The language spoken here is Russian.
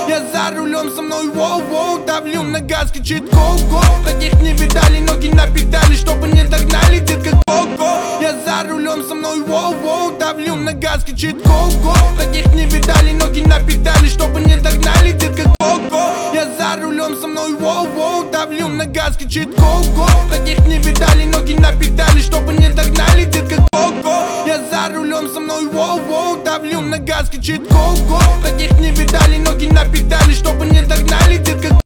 Я за рулем, со мной воу-воу, давлю на газ, кричит го-го. Таких не видали, ноги на педали, чтобы не догнали, детка, го-го. Я за рулем, со мной воу-воу, давлю на газ, кричит го-го. Таких не видали, ноги на педали, чтобы не догнали, детка, го-го. Я за рулем, со мной воу-воу, давлю на газ, кричит го-го. Таких не видали, ноги на педали, чтобы не догнали, детка, го-го. Я за рулем, со мной воу-воу, давлю на газ, кричит го-го. Таких не видали, ноги на педали, чтобы не догнали, детка.